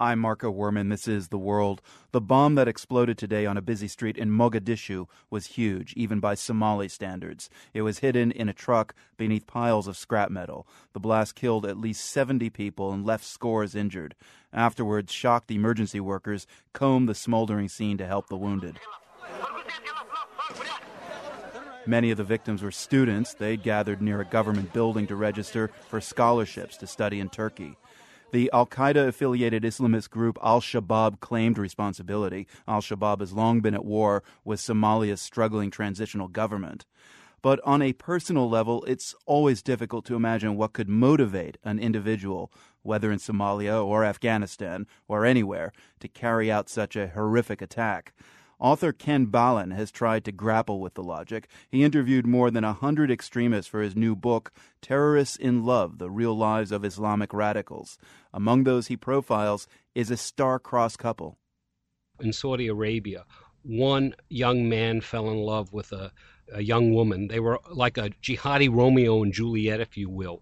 I'm Marco Werman. This is The World. The bomb that exploded today on a busy street in Mogadishu was huge, even by Somali standards. It was hidden in a truck beneath piles of scrap metal. The blast killed at least 70 people and left scores injured. Afterwards, shocked emergency workers combed the smoldering scene to help the wounded. Many of the victims were students. They'd gathered near a government building to register for scholarships to study in Turkey. The al-Qaeda-affiliated Islamist group al-Shabaab claimed responsibility. Al-Shabaab has long been at war with Somalia's struggling transitional government. But on a personal level, it's always difficult to imagine what could motivate an individual, whether in Somalia or Afghanistan or anywhere, to carry out such a horrific attack. Author Ken Balin has tried to grapple with the logic. He interviewed more than 100 extremists for his new book, Terrorists in Love, The Real Lives of Islamic Radicals. Among those he profiles is a star-crossed couple. In Saudi Arabia, one young man fell in love with a young woman. They were like a jihadi Romeo and Juliet, if you will.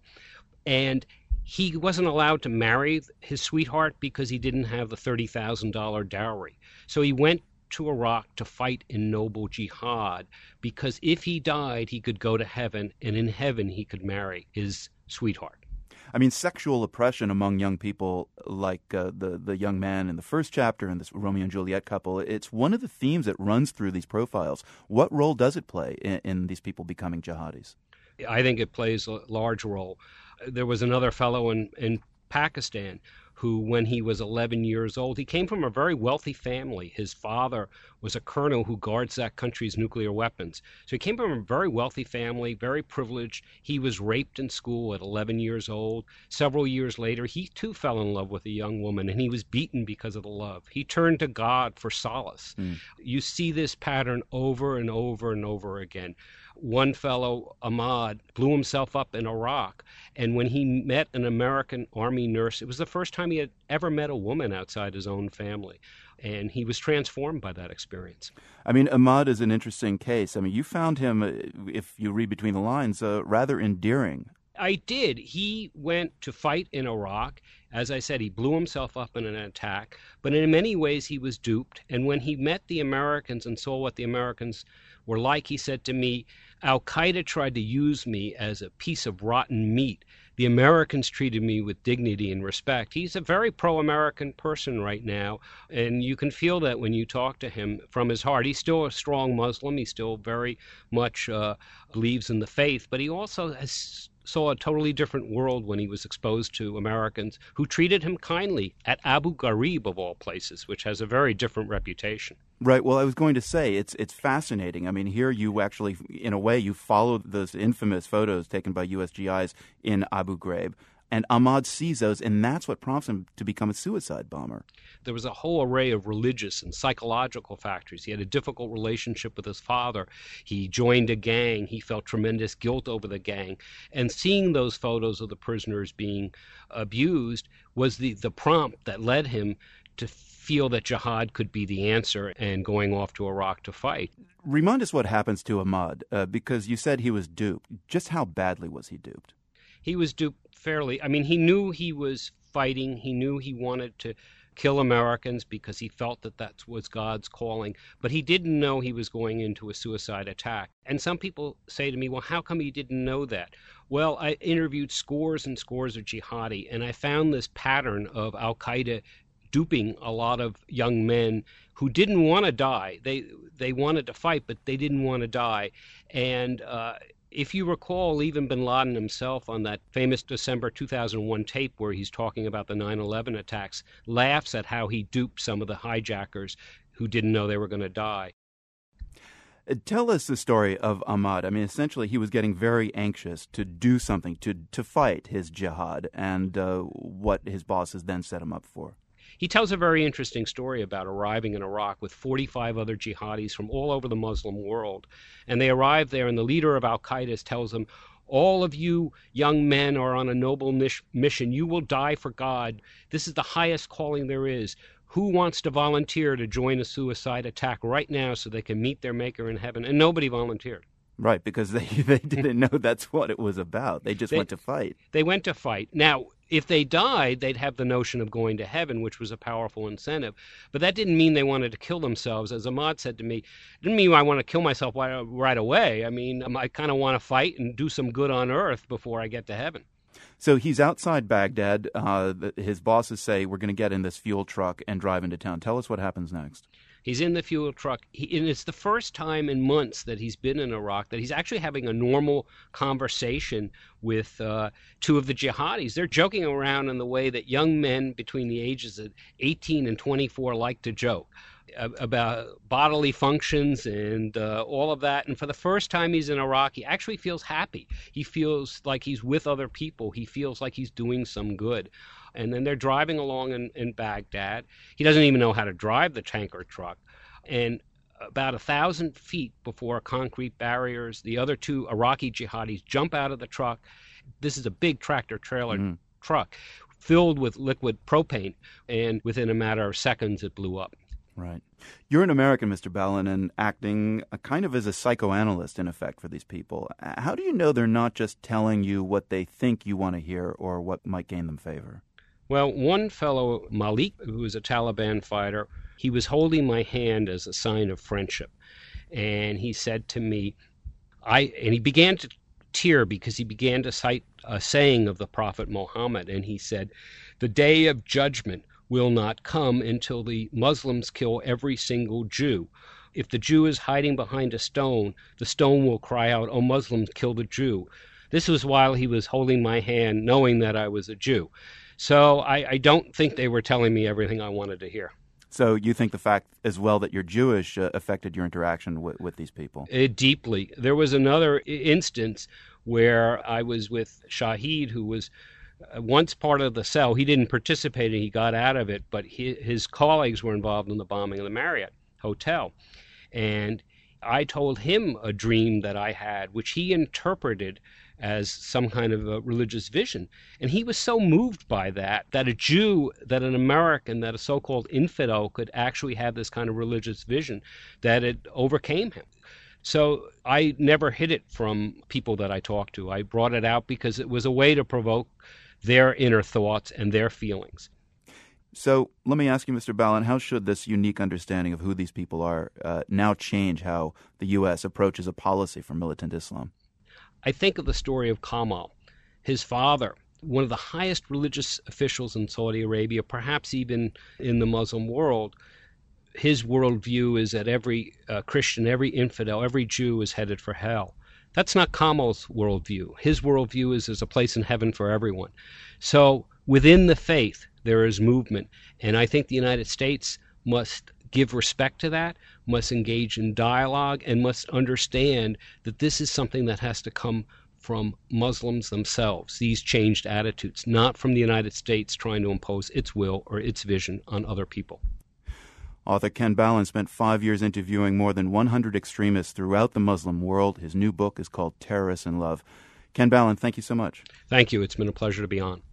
And he wasn't allowed to marry his sweetheart because he didn't have the $30,000 dowry. So he went to Iraq to fight in noble jihad, because if he died, he could go to heaven, and in heaven he could marry his sweetheart. I mean, sexual oppression among young people, like the young man in the first chapter and this Romeo and Juliet couple, it's one of the themes that runs through these profiles. What role does it play in these people becoming jihadis? I think it plays a large role. There was another fellow in Pakistan who, when he was 11 years old, he came from a very wealthy family. His father was a colonel who guards that country's nuclear weapons. So he came from a very wealthy family, very privileged. He was raped in school at 11 years old. Several years later, he too fell in love with a young woman, and he was beaten because of the love. He turned to God for solace. You see this pattern over and over and over again. One fellow, Ahmad, blew himself up in Iraq, and when he met an American Army nurse, it was the first time he had ever met a woman outside his own family, and he was transformed by that experience. I mean, Ahmad is an interesting case. I mean, you found him, if you read between the lines, rather endearing. I did. He went to fight in Iraq. As I said, he blew himself up in an attack, but in many ways he was duped, and when he met the Americans and saw what the Americans were like, he said to me, Al-Qaeda tried to use me as a piece of rotten meat. The Americans treated me with dignity and respect. He's a very pro-American person right now, and you can feel that when you talk to him from his heart. He's still a strong Muslim. He still very much believes in the faith, but he also saw a totally different world when he was exposed to Americans who treated him kindly at Abu Ghraib, of all places, which has a very different reputation. Right. Well, I was going to say, it's fascinating. I mean, here you actually, in a way, you followed those infamous photos taken by USGIs in Abu Ghraib. And Ahmad sees those, and that's what prompts him to become a suicide bomber. There was a whole array of religious and psychological factors. He had a difficult relationship with his father. He joined a gang. He felt tremendous guilt over the gang. And seeing those photos of the prisoners being abused was the prompt that led him to feel that jihad could be the answer and going off to Iraq to fight. Remind us what happens to Ahmad, because you said he was duped. Just how badly was he duped? He was duped fairly. I mean, he knew he was fighting. He knew he wanted to kill Americans because he felt that was God's calling. But he didn't know he was going into a suicide attack. And some people say to me, well, how come he didn't know that? Well, I interviewed scores and scores of jihadi, and I found this pattern of Al-Qaeda duping a lot of young men who didn't want to die. They wanted to fight, but they didn't want to die. And if you recall, even bin Laden himself on that famous December 2001 tape where he's talking about the 9/11 attacks, laughs at how he duped some of the hijackers who didn't know they were going to die. Tell us the story of Ahmad. I mean, essentially, he was getting very anxious to do something, to fight his jihad, and what his bosses then set him up for. He tells a very interesting story about arriving in Iraq with 45 other jihadis from all over the Muslim world. And they arrive there, and the leader of Al-Qaeda tells them, all of you young men are on a noble mission. You will die for God. This is the highest calling there is. Who wants to volunteer to join a suicide attack right now so they can meet their maker in heaven? And nobody volunteered. Right, because they didn't know that's what it was about. They just went to fight. They went to fight. Now, if they died, they'd have the notion of going to heaven, which was a powerful incentive. But that didn't mean they wanted to kill themselves. As Ahmad said to me, it didn't mean I want to kill myself right away. I mean, I kind of want to fight and do some good on earth before I get to heaven. So he's outside Baghdad. His bosses say, we're going to get in this fuel truck and drive into town. Tell us what happens next. He's in the fuel truck, and it's the first time in months that he's been in Iraq that he's actually having a normal conversation with two of the jihadis. They're joking around in the way that young men between the ages of 18 and 24 like to joke about bodily functions and all of that. And for the first time he's in Iraq, he actually feels happy. He feels like he's with other people. He feels like he's doing some good. And then they're driving along in Baghdad. He doesn't even know how to drive the tanker truck. And about 1,000 feet before concrete barriers, the other two Iraqi jihadis jump out of the truck. This is a big tractor-trailer truck filled with liquid propane, and within a matter of seconds, it blew up. Right. You're an American, Mr. Ballen, and acting kind of as a psychoanalyst, in effect, for these people. How do you know they're not just telling you what they think you want to hear or what might gain them favor? Well, one fellow, Malik, who was a Taliban fighter, he was holding my hand as a sign of friendship. And he said to me, and he began to tear because he began to cite a saying of the Prophet Muhammad. And he said, the day of judgment will not come until the Muslims kill every single Jew. If the Jew is hiding behind a stone, the stone will cry out, "Oh, Muslims, kill the Jew." This was while he was holding my hand, knowing that I was a Jew. So I don't think they were telling me everything I wanted to hear. So you think the fact as well that you're Jewish affected your interaction with these people? Deeply. There was another instance where I was with Shahid, who was once part of the cell. He didn't participate, he got out of it, but his colleagues were involved in the bombing of the Marriott Hotel. And I told him a dream that I had, which he interpreted as some kind of a religious vision. And he was so moved by that a Jew, that an American, that a so-called infidel could actually have this kind of religious vision, that it overcame him. So I never hid it from people that I talked to. I brought it out because it was a way to provoke their inner thoughts and their feelings. So let me ask you, Mr. Ballen, how should this unique understanding of who these people are now change how the U.S. approaches a policy for militant Islam? I think of the story of Kamal. His father, one of the highest religious officials in Saudi Arabia, perhaps even in the Muslim world, his worldview is that every Christian, every infidel, every Jew is headed for hell. That's not Kamal's worldview. His worldview is there's a place in heaven for everyone. So within the faith, there is movement. And I think the United States must give respect to that, must engage in dialogue, and must understand that this is something that has to come from Muslims themselves, these changed attitudes, not from the United States trying to impose its will or its vision on other people. Author Ken Ballen spent 5 years interviewing more than 100 extremists throughout the Muslim world. His new book is called Terrorists in Love. Ken Ballen, thank you so much. Thank you. It's been a pleasure to be on.